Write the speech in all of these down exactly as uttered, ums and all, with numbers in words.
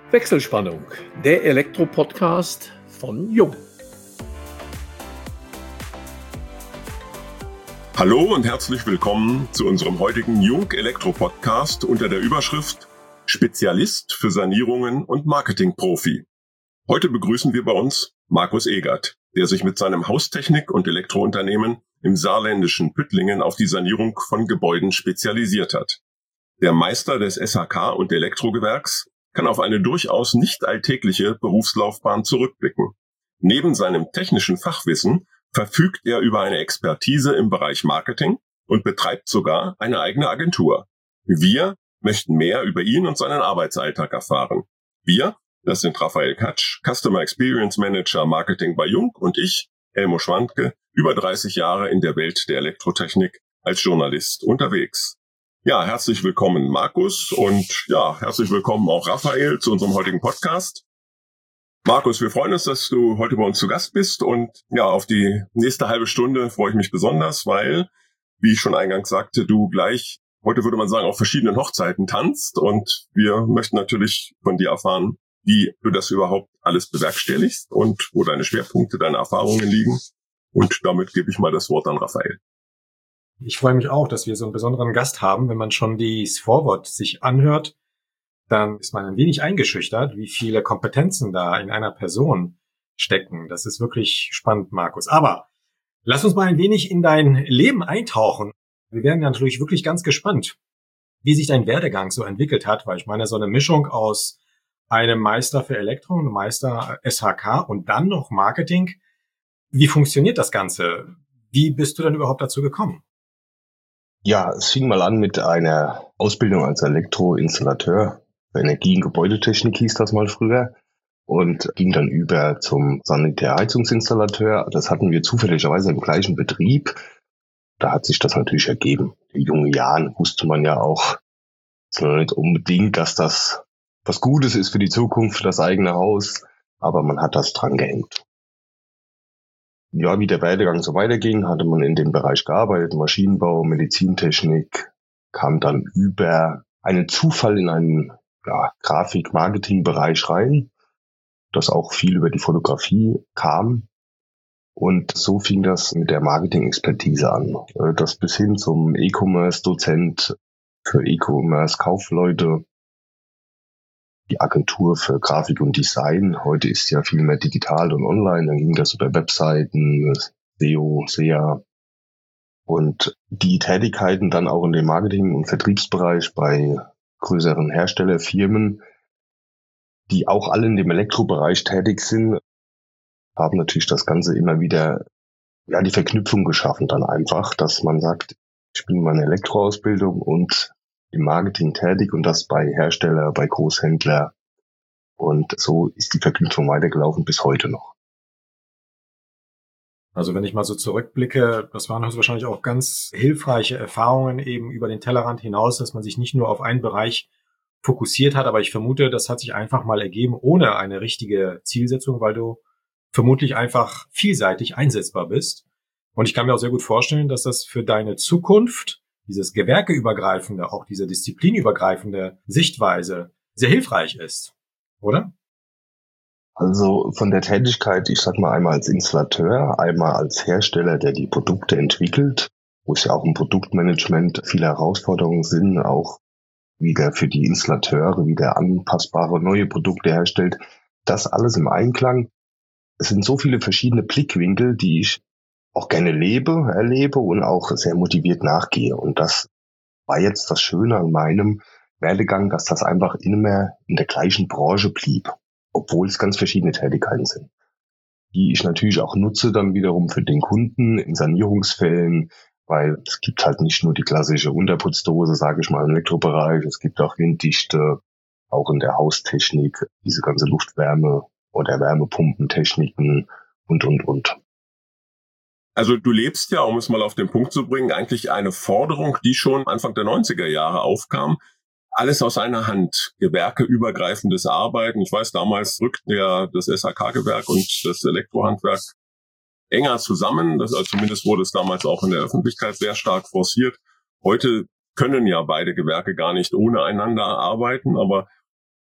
Wechselspannung, der Elektro-Podcast von Jung. Hallo und herzlich willkommen zu unserem heutigen Jung Elektro-Podcast unter der Überschrift Spezialist für Sanierungen und Marketingprofi. Heute begrüßen wir bei uns Markus Egert, der sich mit seinem Haustechnik- und Elektrounternehmen im saarländischen Püttlingen auf die Sanierung von Gebäuden spezialisiert hat. Der Meister des S H K und Elektrogewerks kann auf eine durchaus nicht alltägliche Berufslaufbahn zurückblicken. Neben seinem technischen Fachwissen verfügt er über eine Expertise im Bereich Marketing und betreibt sogar eine eigene Agentur. Wir möchten mehr über ihn und seinen Arbeitsalltag erfahren. Wir, das sind Raphael Katsch, Customer Experience Manager Marketing bei Jung, und ich, Elmo Schwandke, über dreißig Jahre in der Welt der Elektrotechnik als Journalist unterwegs. Ja, herzlich willkommen Markus und ja, herzlich willkommen auch Raphael zu unserem heutigen Podcast. Markus, wir freuen uns, dass du heute bei uns zu Gast bist, und ja, auf die nächste halbe Stunde freue ich mich besonders, weil, wie ich schon eingangs sagte, du gleich, heute würde man sagen, auf verschiedenen Hochzeiten tanzt, und wir möchten natürlich von dir erfahren, wie du das überhaupt alles bewerkstelligst und wo deine Schwerpunkte, deine Erfahrungen liegen, und damit gebe ich mal das Wort an Raphael. Ich freue mich auch, dass wir so einen besonderen Gast haben. Wenn man schon das Vorwort sich anhört, dann ist man ein wenig eingeschüchtert, wie viele Kompetenzen da in einer Person stecken. Das ist wirklich spannend, Markus. Aber lass uns mal ein wenig in dein Leben eintauchen. Wir werden natürlich wirklich ganz gespannt, wie sich dein Werdegang so entwickelt hat, weil ich meine, so eine Mischung aus einem Meister für Elektro, einem Meister S H K und dann noch Marketing. Wie funktioniert das Ganze? Wie bist du denn überhaupt dazu gekommen? Ja, es fing mal an mit einer Ausbildung als Elektroinstallateur. Energie- und Gebäudetechnik hieß das mal früher, und ging dann über zum Sanitärheizungsinstallateur. Das hatten wir zufälligerweise im gleichen Betrieb. Da hat sich das natürlich ergeben. In jungen Jahren wusste man ja auch nicht unbedingt, dass das was Gutes ist für die Zukunft, für das eigene Haus, aber man hat das dran gehängt. Ja, wie der Werdegang so weiterging, hatte man in dem Bereich gearbeitet, Maschinenbau, Medizintechnik, kam dann über einen Zufall in einen ja, Grafik-Marketing-Bereich rein, das auch viel über die Fotografie kam. Und so fing das mit der Marketing-Expertise an. Das bis hin zum E-Commerce-Dozent für E-Commerce-Kaufleute, die Agentur für Grafik und Design. Heute ist ja viel mehr digital und online. Dann ging das über Webseiten, S E O, S E A. Und die Tätigkeiten dann auch in dem Marketing- und Vertriebsbereich bei größeren Herstellerfirmen, die auch alle in dem Elektrobereich tätig sind, haben natürlich das Ganze immer wieder, ja, die Verknüpfung geschaffen dann einfach, dass man sagt, ich bin in meiner Elektroausbildung und im Marketing tätig, und das bei Hersteller, bei Großhändler. Und so ist die Verknüpfung weitergelaufen bis heute noch. Also wenn ich mal so zurückblicke, das waren wahrscheinlich auch ganz hilfreiche Erfahrungen eben über den Tellerrand hinaus, dass man sich nicht nur auf einen Bereich fokussiert hat, aber ich vermute, das hat sich einfach mal ergeben ohne eine richtige Zielsetzung, weil du vermutlich einfach vielseitig einsetzbar bist. Und ich kann mir auch sehr gut vorstellen, dass das für deine Zukunft, dieses gewerkeübergreifende, auch diese disziplinübergreifende Sichtweise sehr hilfreich ist, oder? Also von der Tätigkeit, ich sag mal einmal als Installateur, einmal als Hersteller, der die Produkte entwickelt, wo es ja auch im Produktmanagement viele Herausforderungen sind, auch wieder für die Installateure, wieder anpassbare neue Produkte herstellt, das alles im Einklang. Es sind so viele verschiedene Blickwinkel, die ich auch gerne lebe, erlebe und auch sehr motiviert nachgehe. Und das war jetzt das Schöne an meinem Werdegang, dass das einfach immer in der gleichen Branche blieb, obwohl es ganz verschiedene Tätigkeiten sind, die ich natürlich auch nutze dann wiederum für den Kunden in Sanierungsfällen, weil es gibt halt nicht nur die klassische Unterputzdose, sage ich mal, im Elektrobereich, es gibt auch Winddichte, auch in der Haustechnik, diese ganze Luftwärme- oder Wärmepumpentechniken und, und, und. Also du lebst ja, um es mal auf den Punkt zu bringen, eigentlich eine Forderung, die schon Anfang der neunziger Jahre aufkam. Alles aus einer Hand, gewerkeübergreifendes Arbeiten. Ich weiß, damals rückten ja das S H K-Gewerk und das Elektrohandwerk enger zusammen. Das, also zumindest wurde es damals auch in der Öffentlichkeit sehr stark forciert. Heute können ja beide Gewerke gar nicht ohne einander arbeiten, aber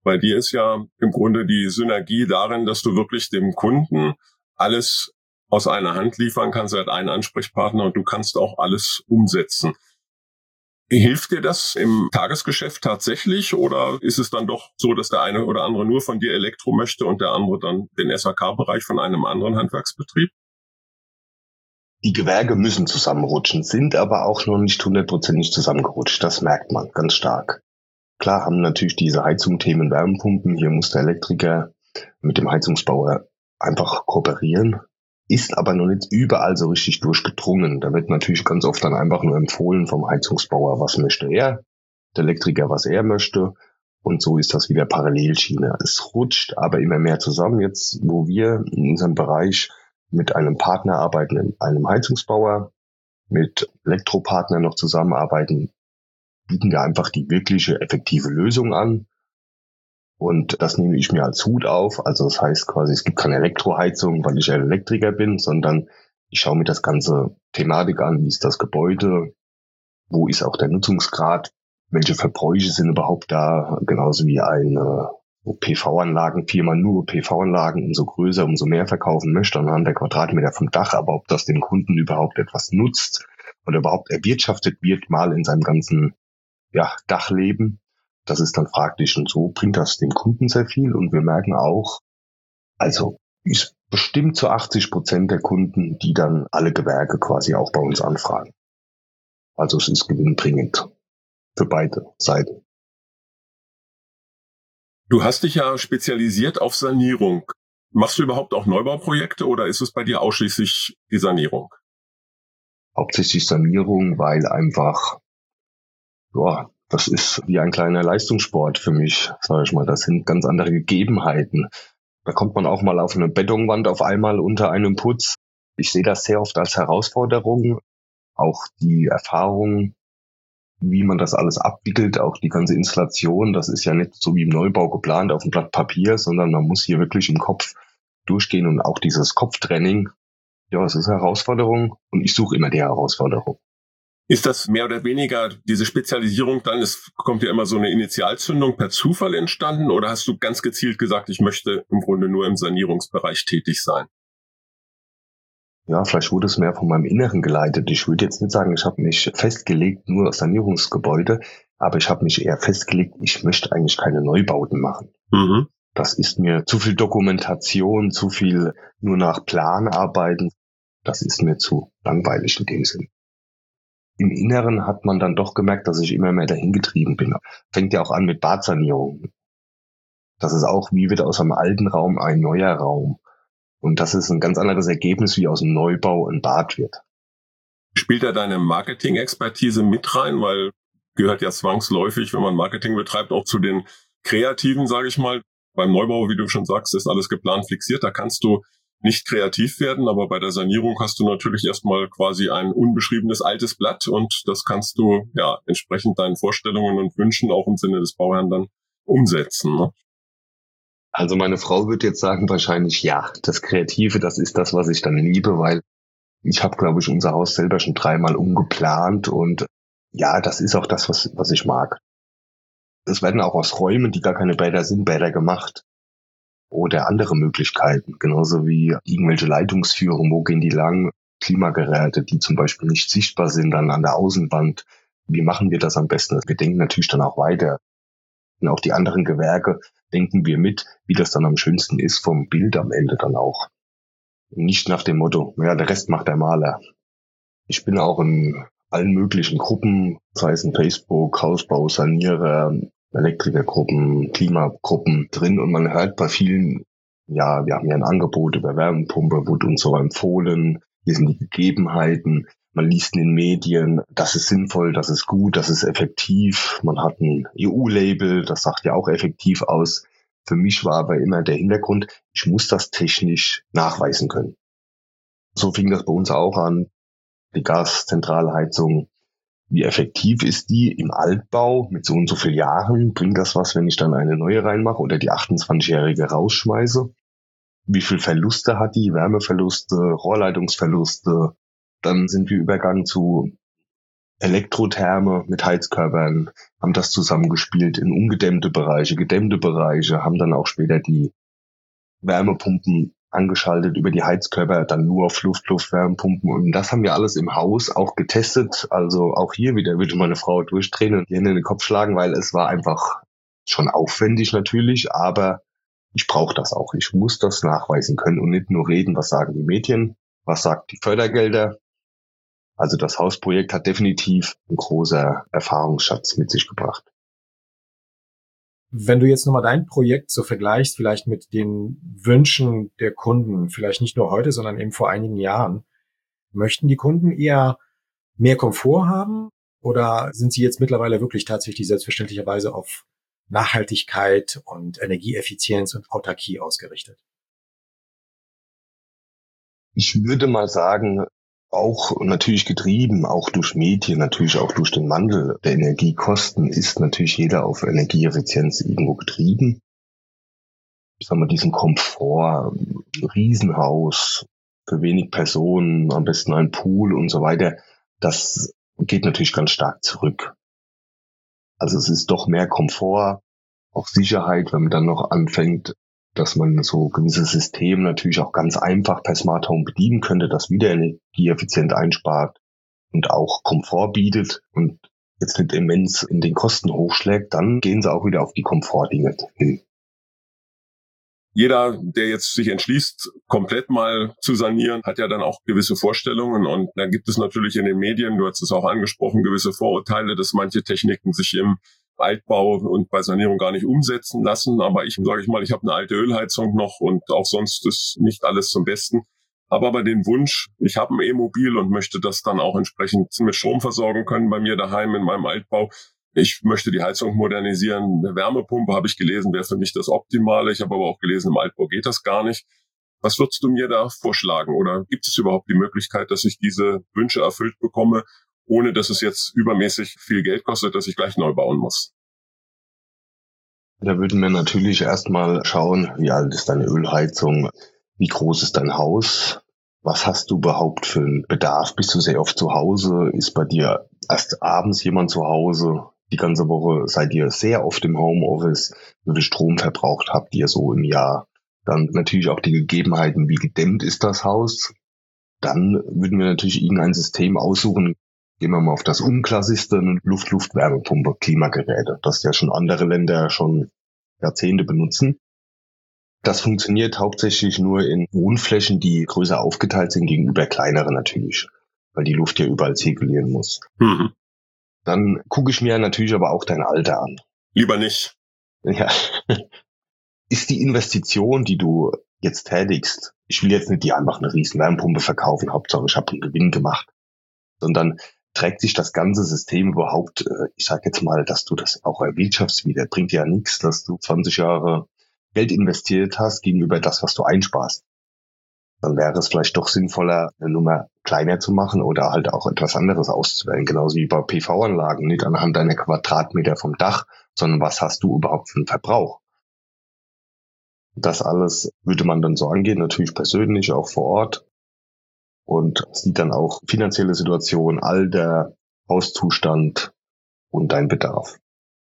Bei dir ist ja im Grunde die Synergie darin, dass du wirklich dem Kunden alles aus einer Hand liefern kannst. Er hat einen Ansprechpartner und du kannst auch alles umsetzen. Hilft dir das im Tagesgeschäft tatsächlich oder ist es dann doch so, dass der eine oder andere nur von dir Elektro möchte und der andere dann den S A K-Bereich von einem anderen Handwerksbetrieb? Die Gewerke müssen zusammenrutschen, sind aber auch noch nicht hundertprozentig zusammengerutscht. Das merkt man ganz stark. Klar haben natürlich diese Heizungsthemen, Wärmepumpen. Hier muss der Elektriker mit dem Heizungsbauer einfach kooperieren. Ist aber noch nicht überall so richtig durchgedrungen. Da wird natürlich ganz oft dann einfach nur empfohlen vom Heizungsbauer, was möchte er, der Elektriker, was er möchte. Und so ist das wieder Parallelschiene. Es rutscht aber immer mehr zusammen. Jetzt, wo wir in unserem Bereich mit einem Partner arbeiten, einem Heizungsbauer, mit Elektropartnern noch zusammenarbeiten, bieten wir einfach die wirkliche effektive Lösung an. Und das nehme ich mir als Hut auf. Also das heißt quasi, es gibt keine Elektroheizung, weil ich ein Elektriker bin, sondern ich schaue mir das ganze Thematik an. Wie ist das Gebäude? Wo ist auch der Nutzungsgrad? Welche Verbräuche sind überhaupt da? Genauso wie eine P V-Anlagenfirma nur P V-Anlagen umso größer, umso mehr verkaufen möchte anhand der Quadratmeter vom Dach. Aber ob das dem Kunden überhaupt etwas nutzt oder überhaupt erwirtschaftet wird, mal in seinem ganzen ja, Dachleben, das ist dann fraglich. Und so bringt das dem Kunden sehr viel. Und wir merken auch, also ist bestimmt zu achtzig Prozent der Kunden, die dann alle Gewerke quasi auch bei uns anfragen. Also es ist gewinnbringend für beide Seiten. Du hast dich ja spezialisiert auf Sanierung. Machst du überhaupt auch Neubauprojekte oder ist es bei dir ausschließlich die Sanierung? Hauptsächlich Sanierung, weil einfach, ja, das ist wie ein kleiner Leistungssport für mich, sage ich mal. Das sind ganz andere Gegebenheiten. Da kommt man auch mal auf eine Betonwand auf einmal unter einem Putz. Ich sehe das sehr oft als Herausforderung. Auch die Erfahrung, wie man das alles abwickelt, auch die ganze Installation, das ist ja nicht so wie im Neubau geplant auf dem Blatt Papier, sondern man muss hier wirklich im Kopf durchgehen und auch dieses Kopftraining, ja, es ist eine Herausforderung und ich suche immer die Herausforderung. Ist das mehr oder weniger diese Spezialisierung dann, es kommt ja immer so eine Initialzündung per Zufall entstanden oder hast du ganz gezielt gesagt, ich möchte im Grunde nur im Sanierungsbereich tätig sein? Ja, vielleicht wurde es mehr von meinem Inneren geleitet. Ich würde jetzt nicht sagen, ich habe mich festgelegt nur auf Sanierungsgebäude, aber ich habe mich eher festgelegt, ich möchte eigentlich keine Neubauten machen. Mhm. Das ist mir zu viel Dokumentation, zu viel nur nach Plan arbeiten. Das ist mir zu langweilig in dem Sinn. Im Inneren hat man dann doch gemerkt, dass ich immer mehr dahin getrieben bin. Fängt ja auch an mit Badsanierung. Das ist auch, wie wird aus einem alten Raum ein neuer Raum. Und das ist ein ganz anderes Ergebnis, wie aus dem Neubau ein Bad wird. Spielt da deine Marketing-Expertise mit rein? Weil gehört ja zwangsläufig, wenn man Marketing betreibt, auch zu den Kreativen, sage ich mal. Beim Neubau, wie du schon sagst, ist alles geplant fixiert. Da kannst du nicht kreativ werden, aber bei der Sanierung hast du natürlich erstmal quasi ein unbeschriebenes altes Blatt und das kannst du ja entsprechend deinen Vorstellungen und Wünschen auch im Sinne des Bauherrn dann umsetzen, ne? Also meine Frau wird jetzt sagen wahrscheinlich, ja, das Kreative, das ist das, was ich dann liebe, weil ich habe, glaube ich, unser Haus selber schon dreimal umgeplant und ja, das ist auch das, was, was ich mag. Es werden auch aus Räumen, die gar keine Bäder sind, Bäder gemacht. Oder andere Möglichkeiten, genauso wie irgendwelche Leitungsführungen, wo gehen die lang, Klimageräte, die zum Beispiel nicht sichtbar sind, dann an der Außenwand. Wie machen wir das am besten? Wir denken natürlich dann auch weiter. Und auch die anderen Gewerke denken wir mit, wie das dann am schönsten ist vom Bild am Ende dann auch. Nicht nach dem Motto, ja, der Rest macht der Maler. Ich bin auch in allen möglichen Gruppen, sei es in Facebook, Hausbau, Sanierer, Elektrikergruppen, Klimagruppen drin und man hört bei vielen, ja, wir haben ja ein Angebot über Wärmepumpe, wurde uns so empfohlen, hier sind die Gegebenheiten, man liest in den Medien, das ist sinnvoll, das ist gut, das ist effektiv, man hat ein E U-Label, das sagt ja auch effektiv aus. Für mich war aber immer der Hintergrund, ich muss das technisch nachweisen können. So fing das bei uns auch an, die Gaszentralheizung. Wie effektiv ist die im Altbau mit so und so vielen Jahren? Bringt das was, wenn ich dann eine neue reinmache oder die achtundzwanzigjährige rausschmeiße? Wie viel Verluste hat die? Wärmeverluste, Rohrleitungsverluste? Dann sind wir übergegangen zu Elektrotherme mit Heizkörpern, haben das zusammengespielt in ungedämmte Bereiche, gedämmte Bereiche, haben dann auch später die Wärmepumpen angeschaltet über die Heizkörper, dann nur auf Luft-Luft-Wärmepumpen. Und das haben wir alles im Haus auch getestet. Also auch hier wieder würde meine Frau durchdrehen und die Hände in den Kopf schlagen, weil es war einfach schon aufwendig natürlich, aber ich brauche das auch. Ich muss das nachweisen können und nicht nur reden, was sagen die Medien, was sagt die Fördergelder. Also das Hausprojekt hat definitiv ein großer Erfahrungsschatz mit sich gebracht. Wenn du jetzt nochmal dein Projekt so vergleichst, vielleicht mit den Wünschen der Kunden, vielleicht nicht nur heute, sondern eben vor einigen Jahren, möchten die Kunden eher mehr Komfort haben oder sind sie jetzt mittlerweile wirklich tatsächlich selbstverständlicherweise auf Nachhaltigkeit und Energieeffizienz und Autarkie ausgerichtet? Ich würde mal sagen, auch natürlich getrieben, auch durch Medien, natürlich auch durch den Wandel der Energiekosten, ist natürlich jeder auf Energieeffizienz irgendwo getrieben. Sagen wir, diesen Komfort, ein Riesenhaus für wenig Personen, am besten ein Pool und so weiter, das geht natürlich ganz stark zurück. Also es ist doch mehr Komfort, auch Sicherheit, wenn man dann noch anfängt, dass man so gewisse Systeme natürlich auch ganz einfach per Smart Home bedienen könnte, das wieder energieeffizient einspart und auch Komfort bietet und jetzt nicht immens in den Kosten hochschlägt, dann gehen sie auch wieder auf die Komfortdinge hin. Jeder, der jetzt sich entschließt, komplett mal zu sanieren, hat ja dann auch gewisse Vorstellungen. Und da gibt es natürlich in den Medien, du hast es auch angesprochen, gewisse Vorurteile, dass manche Techniken sich im Altbau und bei Sanierung gar nicht umsetzen lassen. Aber ich sage ich mal, ich habe eine alte Ölheizung noch und auch sonst ist nicht alles zum Besten. Habe aber den Wunsch, ich habe ein E-Mobil und möchte das dann auch entsprechend mit Strom versorgen können bei mir daheim in meinem Altbau. Ich möchte die Heizung modernisieren. Eine Wärmepumpe, habe ich gelesen, wäre für mich das Optimale. Ich habe aber auch gelesen, im Altbau geht das gar nicht. Was würdest du mir da vorschlagen? Oder gibt es überhaupt die Möglichkeit, dass ich diese Wünsche erfüllt bekomme, ohne dass es jetzt übermäßig viel Geld kostet, dass ich gleich neu bauen muss? Da würden wir natürlich erstmal schauen, wie alt ist deine Ölheizung, wie groß ist dein Haus, was hast du überhaupt für einen Bedarf, bist du sehr oft zu Hause, ist bei dir erst abends jemand zu Hause, die ganze Woche seid ihr sehr oft im Homeoffice, wie viel Strom verbraucht habt ihr so im Jahr, dann natürlich auch die Gegebenheiten, wie gedämmt ist das Haus, dann würden wir natürlich irgendein System aussuchen. Gehen wir mal auf das unklassischste, eine Luft-Luft-Wärmepumpe, Klimageräte, das ja schon andere Länder schon Jahrzehnte benutzen. Das funktioniert hauptsächlich nur in Wohnflächen, die größer aufgeteilt sind gegenüber kleineren natürlich, weil die Luft ja überall zirkulieren muss. Mhm. Dann gucke ich mir natürlich aber auch dein Alter an. Lieber nicht. Ja. Ist die Investition, die du jetzt tätigst, ich will jetzt nicht dir einfach eine riesen Wärmepumpe verkaufen, Hauptsache ich habe einen Gewinn gemacht, sondern trägt sich das ganze System überhaupt, ich sage jetzt mal, dass du das auch erwirtschaftst wieder, bringt ja nichts, dass du zwanzig Jahre Geld investiert hast gegenüber das, was du einsparst. Dann wäre es vielleicht doch sinnvoller, eine Nummer kleiner zu machen oder halt auch etwas anderes auszuwählen, genauso wie bei P V-Anlagen, nicht anhand deiner Quadratmeter vom Dach, sondern was hast du überhaupt für einen Verbrauch. Das alles würde man dann so angehen, natürlich persönlich, auch vor Ort. Und sieht dann auch finanzielle Situation, Alter, Hauszustand und dein Bedarf.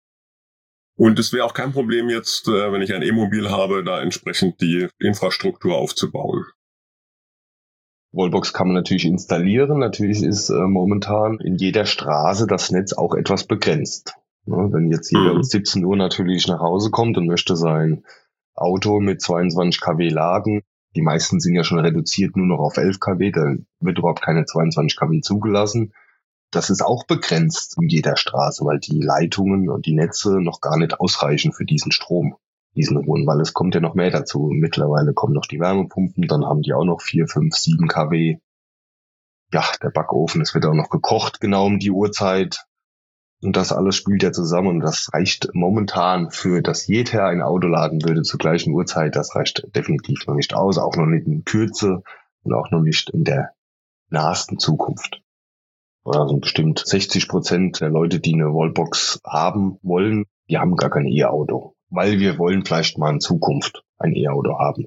Und es wäre auch kein Problem jetzt, wenn ich ein E-Mobil habe, da entsprechend die Infrastruktur aufzubauen. Wallbox kann man natürlich installieren. Natürlich ist äh, momentan in jeder Straße das Netz auch etwas begrenzt. Ja, wenn jetzt jeder mhm. um siebzehn Uhr natürlich nach Hause kommt und möchte sein Auto mit zweiundzwanzig Kilowatt laden, die meisten sind ja schon reduziert nur noch auf elf Kilowatt, da wird überhaupt keine zweiundzwanzig Kilowatt zugelassen. Das ist auch begrenzt in jeder Straße, weil die Leitungen und die Netze noch gar nicht ausreichen für diesen Strom, diesen hohen, weil es kommt ja noch mehr dazu. Mittlerweile kommen noch die Wärmepumpen, dann haben die auch noch vier, fünf, sieben Kilowatt. Ja, der Backofen, es wird auch noch gekocht genau um die Uhrzeit. Und das alles spielt ja zusammen und das reicht momentan für, dass jeder ein Auto laden würde zur gleichen Uhrzeit. Das reicht definitiv noch nicht aus, auch noch nicht in Kürze und auch noch nicht in der nahesten Zukunft. Also bestimmt sechzig Prozent der Leute, die eine Wallbox haben wollen, die haben gar kein E-Auto, weil wir wollen vielleicht mal in Zukunft ein E-Auto haben.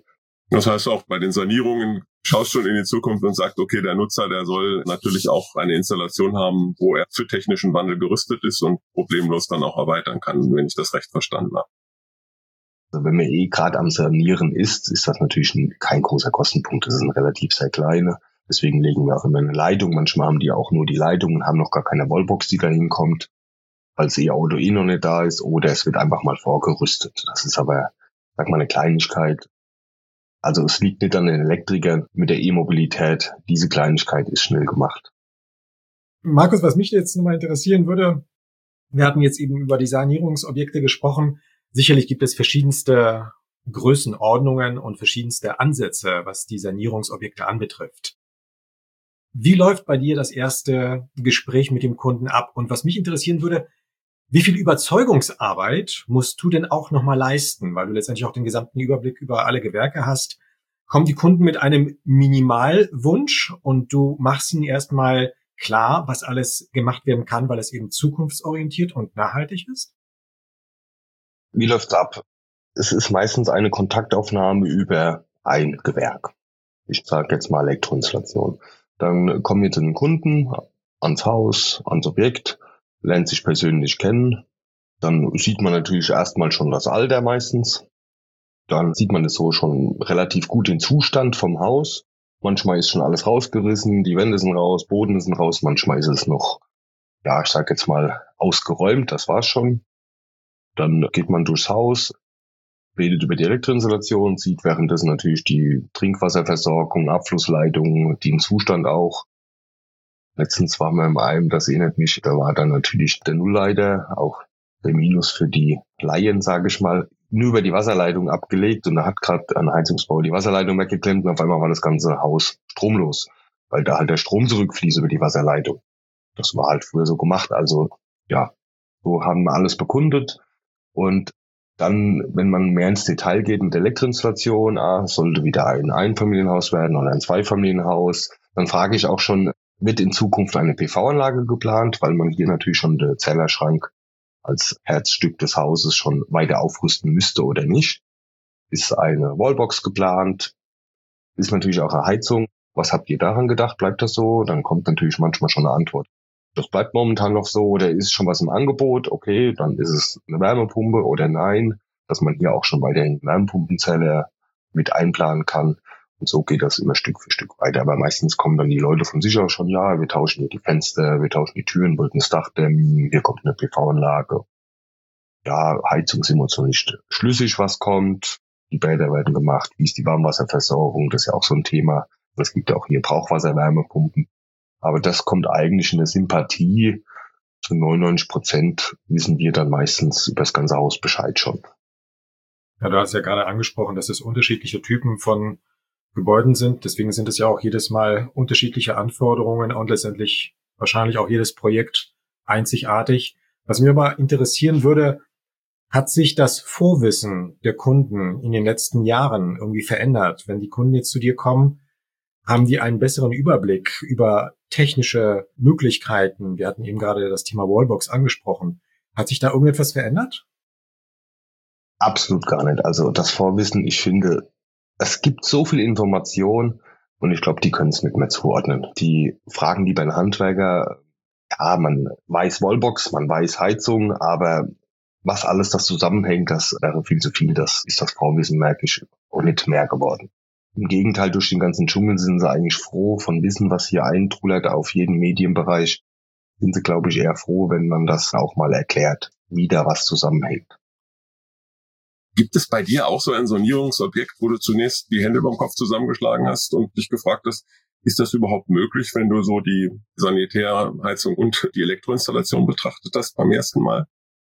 Das heißt, auch bei den Sanierungen schaust schon in die Zukunft und sagst, okay, der Nutzer, der soll natürlich auch eine Installation haben, wo er für technischen Wandel gerüstet ist und problemlos dann auch erweitern kann, wenn ich das recht verstanden habe. Also wenn man eh gerade am Sanieren ist, ist das natürlich kein großer Kostenpunkt. Das ist ein relativ sehr kleiner. Deswegen legen wir auch immer eine Leitung. Manchmal haben die auch nur die Leitung und haben noch gar keine Wallbox, die da hinkommt, falls ihr Auto eh noch nicht da ist, oder es wird einfach mal vorgerüstet. Das ist aber, sag mal, eine Kleinigkeit. Also es liegt nicht an den Elektrikern mit der E-Mobilität. Diese Kleinigkeit ist schnell gemacht. Markus, was mich jetzt nochmal interessieren würde, wir hatten jetzt eben über die Sanierungsobjekte gesprochen. Sicherlich gibt es verschiedenste Größenordnungen und verschiedenste Ansätze, was die Sanierungsobjekte anbetrifft. Wie läuft bei dir das erste Gespräch mit dem Kunden ab? Und was mich interessieren würde, wie viel Überzeugungsarbeit musst du denn auch nochmal leisten, weil du letztendlich auch den gesamten Überblick über alle Gewerke hast? Kommen die Kunden mit einem Minimalwunsch und du machst ihnen erstmal klar, was alles gemacht werden kann, weil es eben zukunftsorientiert und nachhaltig ist? Wie läuft's ab? Es ist meistens eine Kontaktaufnahme über ein Gewerk. Ich sage jetzt mal Elektroinstallation. Dann kommen wir zu den Kunden, ans Haus, ans Objekt, lernt sich persönlich kennen. Dann sieht man natürlich erstmal schon das Alter meistens. Dann sieht man das so schon relativ gut den Zustand vom Haus. Manchmal ist schon alles rausgerissen, die Wände sind raus, Boden sind raus. Manchmal ist es noch, ja, ich sag jetzt mal, ausgeräumt, das war's schon. Dann geht man durchs Haus, redet über die Elektroinstallation, sieht währenddessen natürlich die Trinkwasserversorgung, Abflussleitungen, den Zustand auch. Letztens waren wir in einem, das erinnert mich, da war dann natürlich der Nullleiter, auch der Minus für die Laien, sage ich mal, nur über die Wasserleitung abgelegt und da hat gerade ein Heizungsbauer die Wasserleitung weggeklemmt und auf einmal war das ganze Haus stromlos, weil da halt der Strom zurückfließt über die Wasserleitung. Das war halt früher so gemacht, also ja, so haben wir alles bekundet und dann, wenn man mehr ins Detail geht mit der Elektroinstallation, ah, sollte wieder ein Einfamilienhaus werden oder ein Zweifamilienhaus, dann frage ich auch schon, wird in Zukunft eine P V-Anlage geplant, weil man hier natürlich schon den Zählerschrank als Herzstück des Hauses schon weiter aufrüsten müsste oder nicht. Ist eine Wallbox geplant? Ist natürlich auch eine Heizung. Was habt ihr daran gedacht? Bleibt das so? Dann kommt natürlich manchmal schon eine Antwort. Das bleibt momentan noch so oder ist schon was im Angebot? Okay, dann ist es eine Wärmepumpe oder nein, dass man hier auch schon bei den Wärmepumpenzähler mit einplanen kann. Und so geht das immer Stück für Stück weiter. Aber meistens kommen dann die Leute von sich aus schon, ja, wir tauschen hier die Fenster, wir tauschen die Türen, wollten das Dach dämmen, hier kommt eine P V-Anlage. Ja, Heizung sind wir uns noch nicht schlüssig, was kommt. Die Bäder werden gemacht. Wie ist die Warmwasserversorgung? Das ist ja auch so ein Thema. Es gibt ja auch hier Brauchwasserwärmepumpen. Aber das kommt eigentlich in der Sympathie. Zu neunundneunzig Prozent wissen wir dann meistens über das ganze Haus Bescheid schon. Ja, du hast ja gerade angesprochen, dass es unterschiedliche Typen von Gebäuden sind. Deswegen sind es ja auch jedes Mal unterschiedliche Anforderungen und letztendlich wahrscheinlich auch jedes Projekt einzigartig. Was mir aber interessieren würde, hat sich das Vorwissen der Kunden in den letzten Jahren irgendwie verändert? Wenn die Kunden jetzt zu dir kommen, haben die einen besseren Überblick über technische Möglichkeiten? Wir hatten eben gerade das Thema Wallbox angesprochen. Hat sich da irgendetwas verändert? Absolut gar nicht. Also das Vorwissen, ich finde, es gibt so viel Information und ich glaube, die können es nicht mehr zuordnen. Die fragen die beim Handwerker, ja, man weiß Wallbox, man weiß Heizung, aber was alles das zusammenhängt, das wäre viel zu viel. Das ist das Vorwissen, merke ich, auch nicht mehr geworden. Im Gegenteil, durch den ganzen Dschungel sind sie eigentlich froh von Wissen, was hier eintrullert auf jeden Medienbereich. Sind sie, glaube ich, eher froh, wenn man das auch mal erklärt, wie da was zusammenhängt. Gibt es bei dir auch so ein Sanierungsobjekt, wo du zunächst die Hände beim Kopf zusammengeschlagen hast und dich gefragt hast, ist das überhaupt möglich, wenn du so die Sanitärheizung und die Elektroinstallation betrachtet hast beim ersten Mal?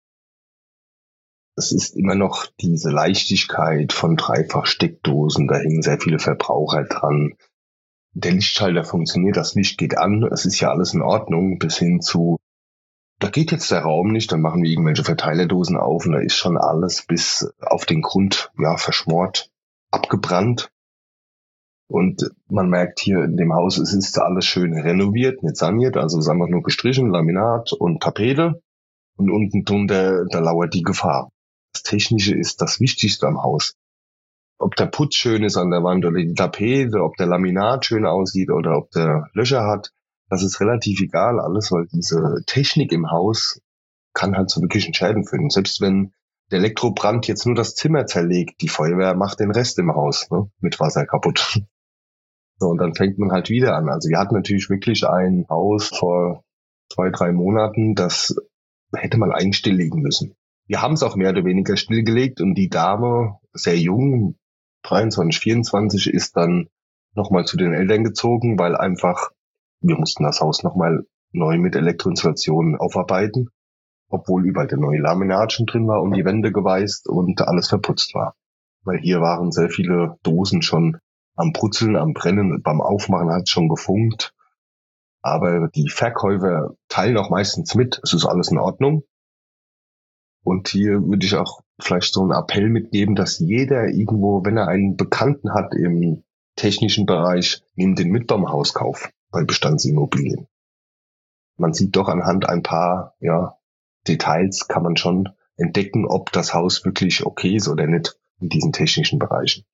Es ist immer noch diese Leichtigkeit von Dreifach-Steckdosen, da hängen sehr viele Verbraucher dran. Der Lichtschalter funktioniert, das Licht geht an, es ist ja alles in Ordnung, bis hin zu, da geht jetzt der Raum nicht, dann machen wir irgendwelche Verteilerdosen auf und da ist schon alles bis auf den Grund, ja, verschmort, abgebrannt. Und man merkt hier in dem Haus, es ist alles schön renoviert, nicht saniert, also es ist einfach nur gestrichen, Laminat und Tapete und unten drunter, da lauert die Gefahr. Das Technische ist das Wichtigste am Haus. ob der Putz schön ist an der Wand oder die Tapete, ob der Laminat schön aussieht oder ob der Löcher hat. Das ist relativ egal alles, weil diese Technik im Haus kann halt zu wirklichen Schäden führen. Selbst wenn der Elektrobrand jetzt nur das Zimmer zerlegt, die Feuerwehr macht den Rest im Haus, ne, mit Wasser kaputt. So, und dann fängt man halt wieder an. Also wir hatten natürlich wirklich ein Haus vor zwei, drei Monaten, das hätte man eigentlich stilllegen müssen. Wir haben es auch mehr oder weniger stillgelegt und die Dame, sehr jung, dreiundzwanzig, vierundzwanzig, ist dann nochmal zu den Eltern gezogen, weil einfach, wir mussten das Haus nochmal neu mit Elektroinstallationen aufarbeiten, obwohl überall der neue Laminat schon drin war und die Wände geweißt und alles verputzt war. Weil hier waren sehr viele Dosen schon am Brutzeln, am Brennen, beim Aufmachen hat es schon gefunkt. Aber die Verkäufer teilen auch meistens mit, es ist alles in Ordnung. Und hier würde ich auch vielleicht so einen Appell mitgeben, dass jeder irgendwo, wenn er einen Bekannten hat im technischen Bereich, nimmt den mit beim Hauskauf bei Bestandsimmobilien. Man sieht doch anhand ein paar ja, Details, kann man schon entdecken, ob das Haus wirklich okay ist oder nicht in diesen technischen Bereichen.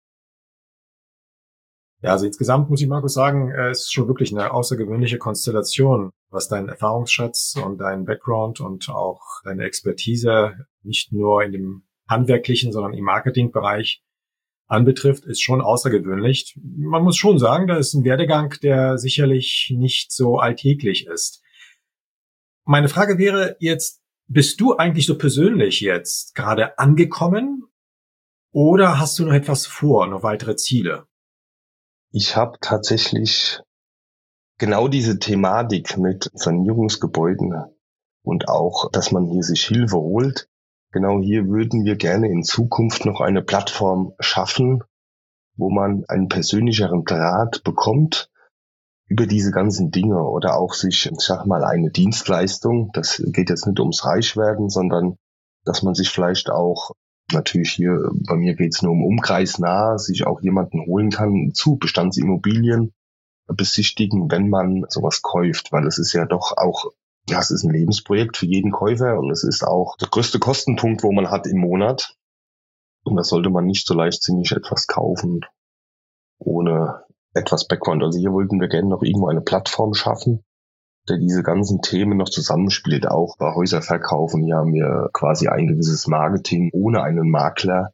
Ja, also insgesamt muss ich Markus sagen, es ist schon wirklich eine außergewöhnliche Konstellation, was deinen Erfahrungsschatz und deinen Background und auch deine Expertise nicht nur in dem handwerklichen, sondern im Marketingbereich anbetrifft, ist schon außergewöhnlich. Man muss schon sagen, da ist ein Werdegang, der sicherlich nicht so alltäglich ist. Meine Frage wäre jetzt, bist du eigentlich so persönlich jetzt gerade angekommen oder hast du noch etwas vor, noch weitere Ziele? Ich habe tatsächlich genau diese Thematik mit Sanierungsgebäuden und auch, dass man hier sich Hilfe holt. Genau hier würden wir gerne in Zukunft noch eine Plattform schaffen, wo man einen persönlicheren Draht bekommt über diese ganzen Dinge oder auch sich, ich sag mal, eine Dienstleistung. Das geht jetzt nicht ums Reichwerden, sondern dass man sich vielleicht auch, natürlich hier, bei mir geht es nur um Umkreis nah, sich auch jemanden holen kann zu Bestandsimmobilien besichtigen, wenn man sowas kauft, weil es ist ja doch auch, ja, es ist ein Lebensprojekt für jeden Käufer und es ist auch der größte Kostenpunkt, wo man hat im Monat. Und da sollte man nicht so leichtsinnig etwas kaufen, ohne etwas Background. Also hier wollten wir gerne noch irgendwo eine Plattform schaffen, der diese ganzen Themen noch zusammenspielt, auch bei Häuserverkaufen. Hier haben wir quasi ein gewisses Marketing ohne einen Makler,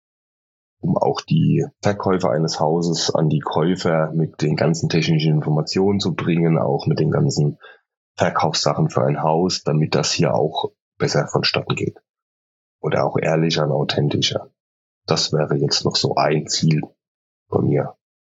um auch die Verkäufer eines Hauses an die Käufer mit den ganzen technischen Informationen zu bringen, auch mit den ganzen Verkaufssachen für ein Haus, damit das hier auch besser vonstatten geht. Oder auch ehrlicher und authentischer. Das wäre jetzt noch so ein Ziel von mir.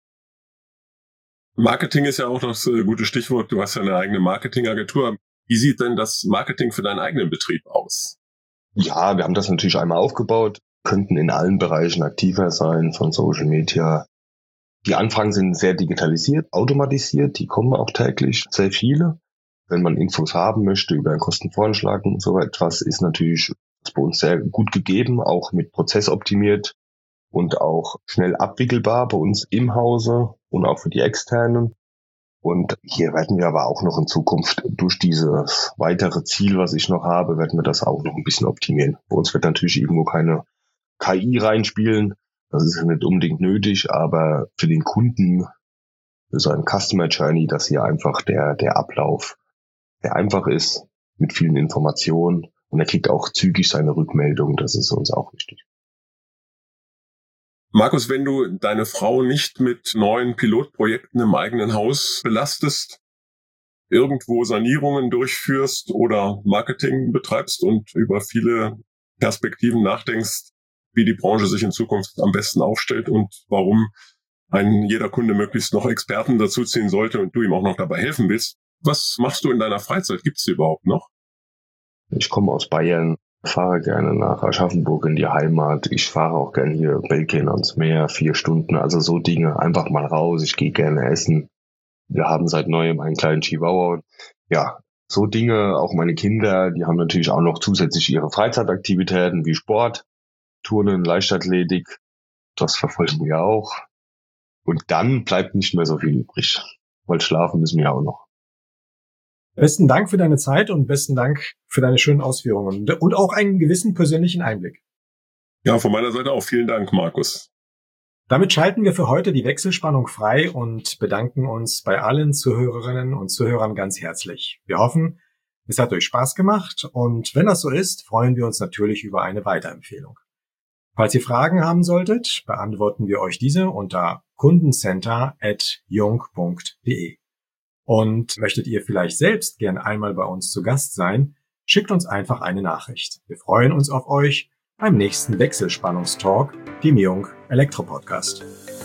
Marketing ist ja auch noch so ein gutes Stichwort. Du hast ja eine eigene Marketingagentur. Wie sieht denn das Marketing für deinen eigenen Betrieb aus? Ja, wir haben das natürlich einmal aufgebaut, könnten in allen Bereichen aktiver sein, von Social Media. Die Anfragen sind sehr digitalisiert, automatisiert, die kommen auch täglich, sehr viele. Wenn man Infos haben möchte über einen Kostenvoranschlag und so etwas, ist natürlich bei uns sehr gut gegeben, auch mit Prozess optimiert und auch schnell abwickelbar bei uns im Hause und auch für die Externen. Und hier werden wir aber auch noch in Zukunft durch dieses weitere Ziel, was ich noch habe, werden wir das auch noch ein bisschen optimieren. Bei uns wird natürlich irgendwo keine K I reinspielen. Das ist ja nicht unbedingt nötig, aber für den Kunden, für so einen Customer Journey, dass hier einfach der, der Ablauf, der einfach ist, mit vielen Informationen und er kriegt auch zügig seine Rückmeldung. Das ist uns auch wichtig. Markus, wenn du deine Frau nicht mit neuen Pilotprojekten im eigenen Haus belastest, irgendwo Sanierungen durchführst oder Marketing betreibst und über viele Perspektiven nachdenkst, wie die Branche sich in Zukunft am besten aufstellt und warum ein jeder Kunde möglichst noch Experten dazuziehen sollte und du ihm auch noch dabei helfen willst. Was machst du in deiner Freizeit? Gibt's die überhaupt noch? Ich komme aus Bayern. Fahre gerne nach Aschaffenburg in die Heimat. Ich fahre auch gerne hier Belgien ans Meer, vier Stunden. Also so Dinge, einfach mal raus. Ich gehe gerne essen. Wir haben seit neuem einen kleinen Chihuahua. Ja, so Dinge, auch meine Kinder, die haben natürlich auch noch zusätzlich ihre Freizeitaktivitäten wie Sport, Turnen, Leichtathletik. Das verfolgen wir auch. Und dann bleibt nicht mehr so viel übrig, weil schlafen müssen wir auch noch. Besten Dank für deine Zeit und besten Dank für deine schönen Ausführungen und auch einen gewissen persönlichen Einblick. Ja, von meiner Seite auch vielen Dank, Markus. Damit schalten wir für heute die Wechselspannung frei und bedanken uns bei allen Zuhörerinnen und Zuhörern ganz herzlich. Wir hoffen, es hat euch Spaß gemacht und wenn das so ist, freuen wir uns natürlich über eine Weiterempfehlung. Falls ihr Fragen haben solltet, beantworten wir euch diese unter kundencenter at jung punkt de. Und möchtet ihr vielleicht selbst gern einmal bei uns zu Gast sein, schickt uns einfach eine Nachricht. Wir freuen uns auf euch beim nächsten Wechselspannungstalk, dem Jung Elektro Podcast.